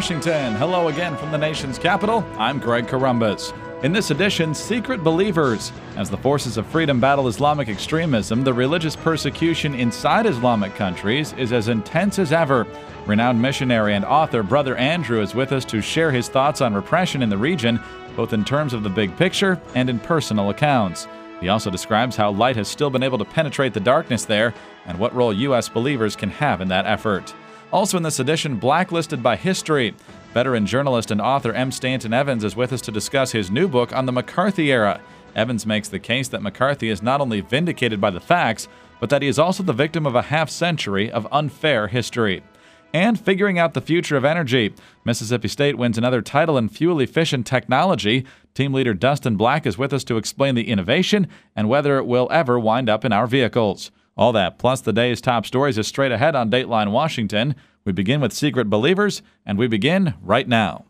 Washington. Hello again from the nation's capital. I'm Greg Corombos. In this edition, Secret Believers. As the forces of freedom battle Islamic extremism, the religious persecution inside Islamic countries is as intense as ever. Renowned missionary and author Brother Andrew is with us to share his thoughts on repression in the region, both in terms of the big picture and in personal accounts. He also describes how light has still been able to penetrate the darkness there and what role U.S. believers can have in that effort. Also in this edition, Blacklisted by History. Veteran journalist and author M. Stanton Evans is with us to discuss his new book on the McCarthy era. Evans makes the case that McCarthy is not only vindicated by the facts, but that he is also the victim of a half-century of unfair history. And figuring out the future of energy. Mississippi State wins another title in fuel-efficient technology. Team leader Dustin Black is with us to explain the innovation and whether it will ever wind up in our vehicles. All that, plus the day's top stories, is straight ahead on Dateline Washington. We begin with Secret Believers, and we begin right now.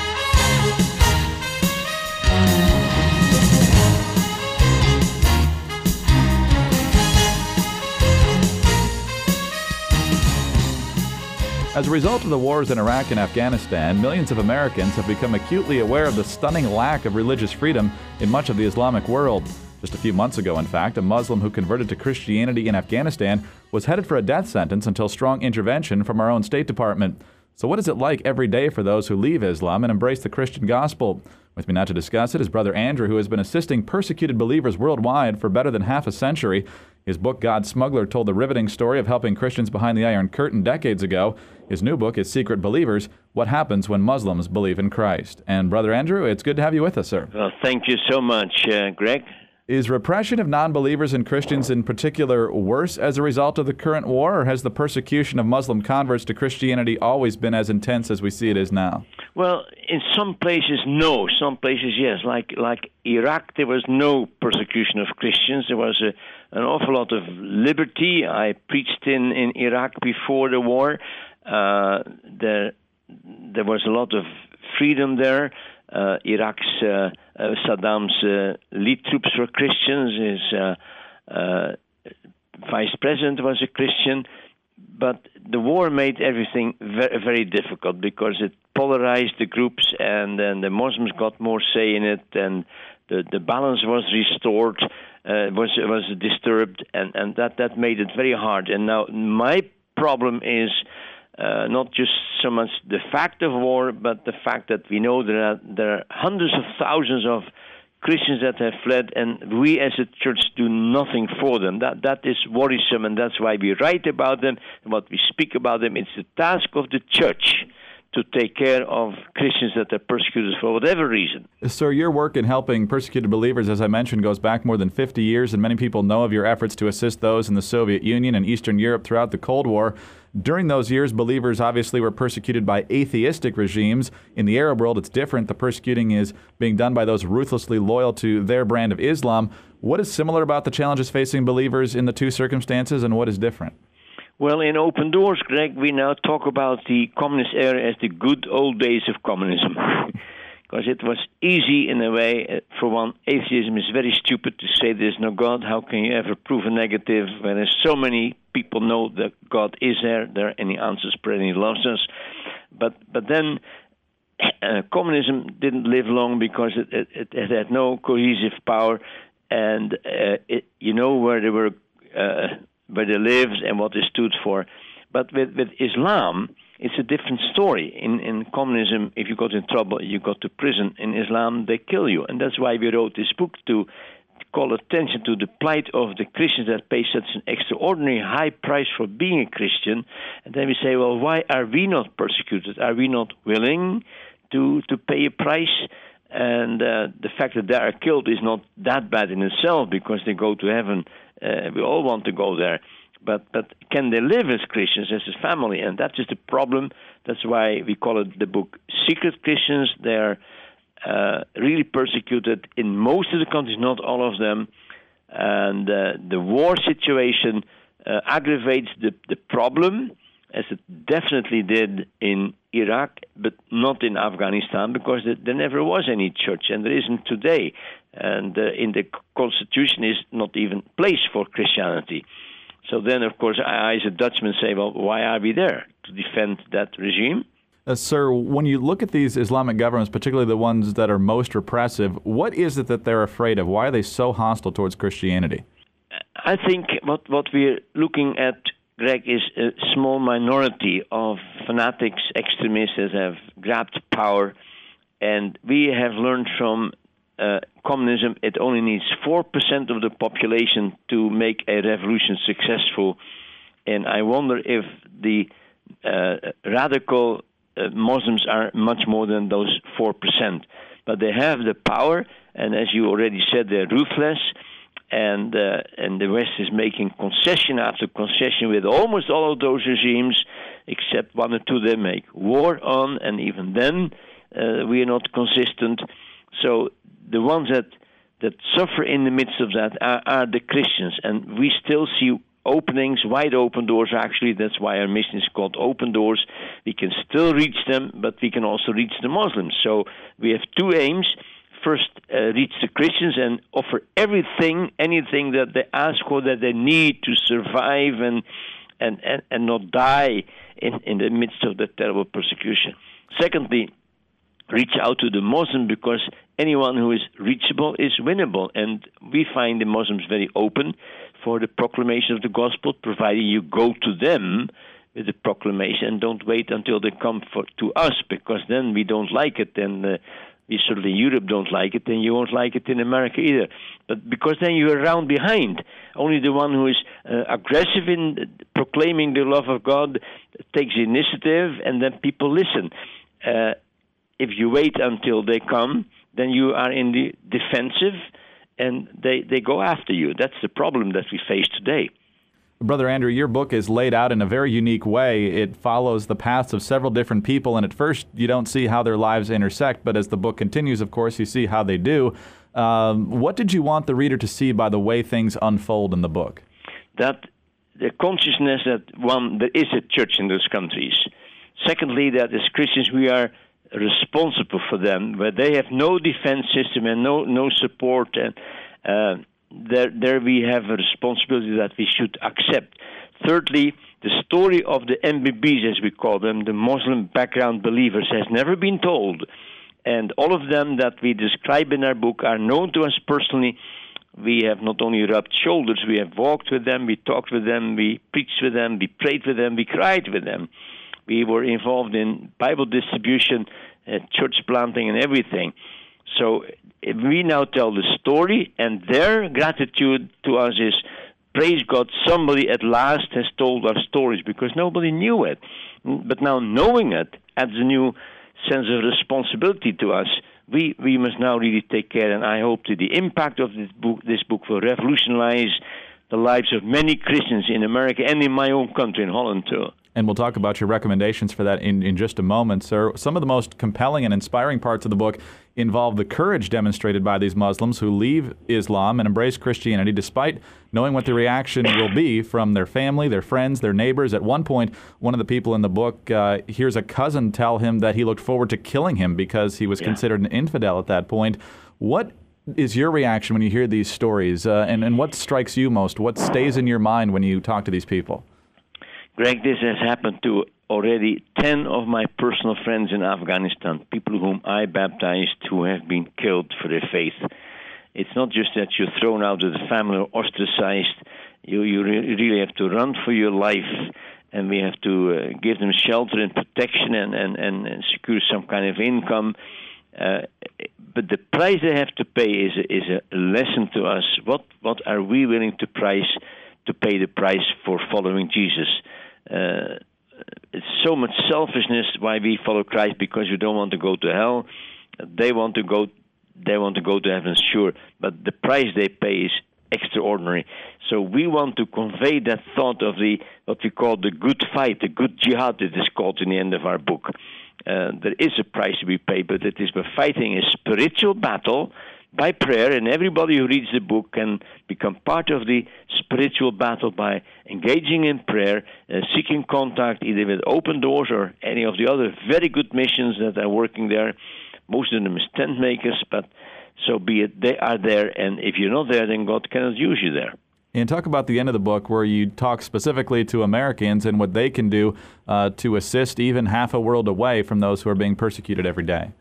As a result of the wars in Iraq and Afghanistan, millions of Americans have become acutely aware of the stunning lack of religious freedom in much of the Islamic world. Just a few months ago, in fact, a Muslim who converted to Christianity in Afghanistan was headed for a death sentence until strong intervention from our own State Department. So what is it like every day for those who leave Islam and embrace the Christian gospel? With me now to discuss it is Brother Andrew, who has been assisting persecuted believers worldwide for better than half a century. His book, God Smuggler, told the riveting story of helping Christians behind the Iron Curtain decades ago. His new book is Secret Believers, What Happens When Muslims Believe in Christ. And Brother Andrew, it's good to have you with us, sir. Well, thank you so much, Greg. Is repression of non-believers and Christians in particular worse as a result of the current war, or has the persecution of Muslim converts to Christianity always been as intense as we see it is now? Well, in some places, no. Some places, yes. Like Iraq, there was no persecution of Christians. There was an awful lot of liberty. I preached in Iraq before the war. There was a lot of freedom there. Iraq's Saddam's lead troops were Christians. His vice president was a Christian. But the war made everything very, very difficult because it polarized the groups, and then the Muslims got more say in it, and the balance was restored, was disturbed, and that made it very hard. And now my problem is not just so much the fact of war, but the fact that we know there are hundreds of thousands of Christians that have fled, and we as a church do nothing for them. That is worrisome, and that's why we write about them and what we speak about them. It's the task of the church to take care of Christians that are persecuted for whatever reason. Sir, your work in helping persecuted believers, as I mentioned, goes back more than 50 years, and many people know of your efforts to assist those in the Soviet Union and Eastern Europe throughout the Cold War. During those years, believers obviously were persecuted by atheistic regimes. In the Arab world, it's different. The persecuting is being done by those ruthlessly loyal to their brand of Islam. What is similar about the challenges facing believers in the two circumstances, and what is different? Well, in Open Doors, Greg, we now talk about the communist era as the good old days of communism. Because it was easy in a way. For one, atheism is very stupid to say there's no God. How can you ever prove a negative when there's so many people know that God is there? And He answers prayer and He loves us. But then communism didn't live long because it had no cohesive power. And you know where they were... where they lived and what they stood for. But with Islam, it's a different story. In communism, if you got in trouble, you got to prison. In Islam, they kill you. And that's why we wrote this book, to call attention to the plight of the Christians that pay such an extraordinary high price for being a Christian. And then we say, well, why are we not persecuted? Are we not willing to pay a price? And the fact that they are killed is not that bad in itself, because they go to heaven. We all want to go there. But can they live as Christians, as a family? And that is the problem. That's why we call it the book Secret Christians. They're really persecuted in most of the countries, not all of them. And the war situation aggravates the problem, as it definitely did in Iraq, but not in Afghanistan, because there never was any church, and there isn't today. And in the Constitution is not even place for Christianity. So then, of course, I as a Dutchman say, well, why are we there? To defend that regime? Sir, when you look at these Islamic governments, particularly the ones that are most repressive, what is it that they're afraid of? Why are they so hostile towards Christianity? I think what we're looking at, Greg, is a small minority of fanatics, extremists that have grabbed power. And we have learned from communism, it only needs 4% of the population to make a revolution successful. And I wonder if the radical Muslims are much more than those 4%. But they have the power, and as you already said, they're ruthless. And the West is making concession after concession with almost all of those regimes, except one or two they make war on, and even then we are not consistent. So the ones that suffer in the midst of that are the Christians, and we still see openings, wide open doors. Actually, that's why our mission is called Open Doors. We can still reach them, but we can also reach the Muslims. So we have two aims. First, reach the Christians and offer anything that they ask for, that they need to survive and not die in the midst of the terrible persecution. Secondly, reach out to the Muslim, because anyone who is reachable is winnable. And we find the Muslims very open for the proclamation of the gospel, provided you go to them with the proclamation and don't wait until they come to us, because then we don't like it, and we certainly in Europe don't like it, and you won't like it in America either. But because then you're around behind. Only the one who is aggressive in proclaiming the love of God takes the initiative, and then people listen. If you wait until they come, then you are in the defensive, and they go after you. That's the problem that we face today. Brother Andrew, your book is laid out in a very unique way. It follows the paths of several different people, and at first you don't see how their lives intersect, but as the book continues, of course, you see how they do. What did you want the reader to see by the way things unfold in the book? That the consciousness that, one, there is a church in those countries. Secondly, that as Christians we are responsible for them, where they have no defense system and no support, and there we have a responsibility that we should accept. Thirdly, the story of the MBBs, as we call them, the Muslim background believers, has never been told. And all of them that we describe in our book are known to us personally. We have not only rubbed shoulders, we have walked with them, we talked with them, we preached with them, we prayed with them, we cried with them. We were involved in Bible distribution, church planting, and everything. So we now tell the story, and their gratitude to us is, praise God, somebody at last has told our stories, because nobody knew it. But now knowing it adds a new sense of responsibility to us. We must now really take care, and I hope that the impact of this book will revolutionize the lives of many Christians in America and in my own country, in Holland too. And we'll talk about your recommendations for that in just a moment, sir. Some of the most compelling and inspiring parts of the book involve the courage demonstrated by these Muslims who leave Islam and embrace Christianity despite knowing what the reaction will be from their family, their friends, their neighbors. At one point, one of the people in the book hears a cousin tell him that he looked forward to killing him because he was considered an infidel at that point. What is your reaction when you hear these stories, and what strikes you most? What stays in your mind when you talk to these people? Greg, this has happened to already 10 of my personal friends in Afghanistan, people whom I baptized who have been killed for their faith. It's not just that you're thrown out of the family or ostracized. You really have to run for your life, and we have to give them shelter and protection and secure some kind of income. But the price they have to pay is a lesson to us. What are we willing to pay the price for following Jesus? It's so much selfishness why we follow Christ, because we don't want to go to hell. They want to go to heaven, sure, but the price they pay is extraordinary. So we want to convey that thought of what we call the good fight, the good jihad, it is called in the end of our book. There is a price we pay, but it is we're fighting a spiritual battle by prayer, and everybody who reads the book can become part of the spiritual battle by engaging in prayer, seeking contact either with Open Doors or any of the other very good missions that are working there. Most of them is tent makers, but so be it, they are there, and if you're not there, then God cannot use you there. And talk about the end of the book where you talk specifically to Americans and what they can do to assist even half a world away from those who are being persecuted every day.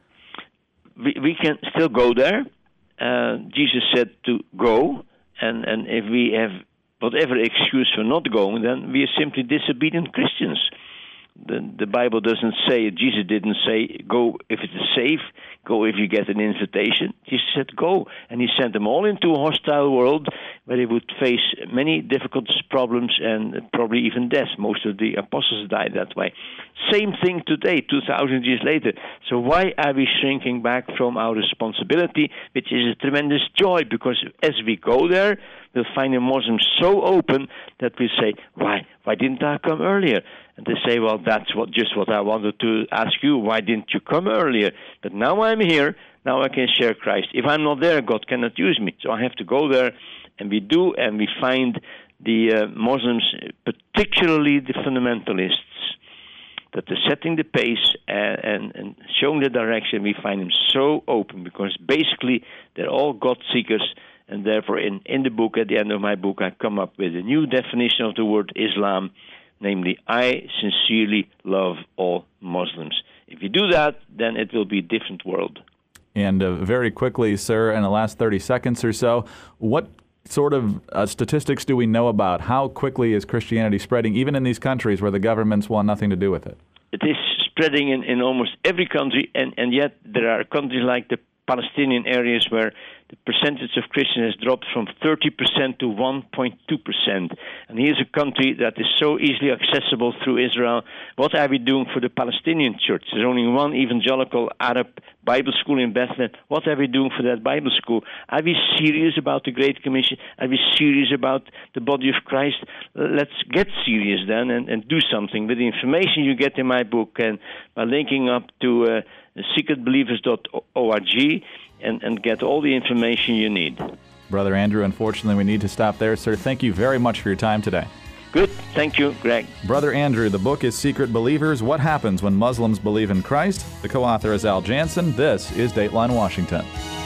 We can still go there. Jesus said to go, and if we have whatever excuse for not going, then we are simply disobedient Christians. The Bible doesn't say, Jesus didn't say, go if it's safe, go if you get an invitation. Jesus said, go. And he sent them all into a hostile world where they would face many difficult problems and probably even death. Most of the apostles died that way. Same thing today, 2,000 years later. So why are we shrinking back from our responsibility, which is a tremendous joy? Because as we go there, we'll find the Muslims so open that we say, why didn't I come earlier? And they say, well, that's just what I wanted to ask you. Why didn't you come earlier? But now I'm here. Now I can share Christ. If I'm not there, God cannot use me. So I have to go there. And we do, and we find the Muslims, particularly the fundamentalists, that they're setting the pace and showing the direction. We find them so open because basically they're all God seekers. And therefore, in the book, at the end of my book, I come up with a new definition of the word Islam, namely, I sincerely love all Muslims. If you do that, then it will be a different world. And very quickly, sir, in the last 30 seconds or so, what sort of statistics do we know about how quickly is Christianity spreading, even in these countries where the governments want nothing to do with it? It is spreading in almost every country, and yet there are countries like the Palestinian areas where the percentage of Christians has dropped from 30% to 1.2%. And here's a country that is so easily accessible through Israel. What are we doing for the Palestinian church? There's only one evangelical Arab Bible school in Bethlehem. What are we doing for that Bible school? Are we serious about the Great Commission? Are we serious about the body of Christ? Let's get serious then and do something with the information you get in my book and by linking up to secretbelievers.org and get all the information you need. Brother Andrew, unfortunately, we need to stop there, sir. Thank you very much for your time today. Good. Thank you, Greg. Brother Andrew, the book is Secret Believers, What Happens When Muslims Believe in Christ. The co-author is Al Jansen. This is Dateline Washington.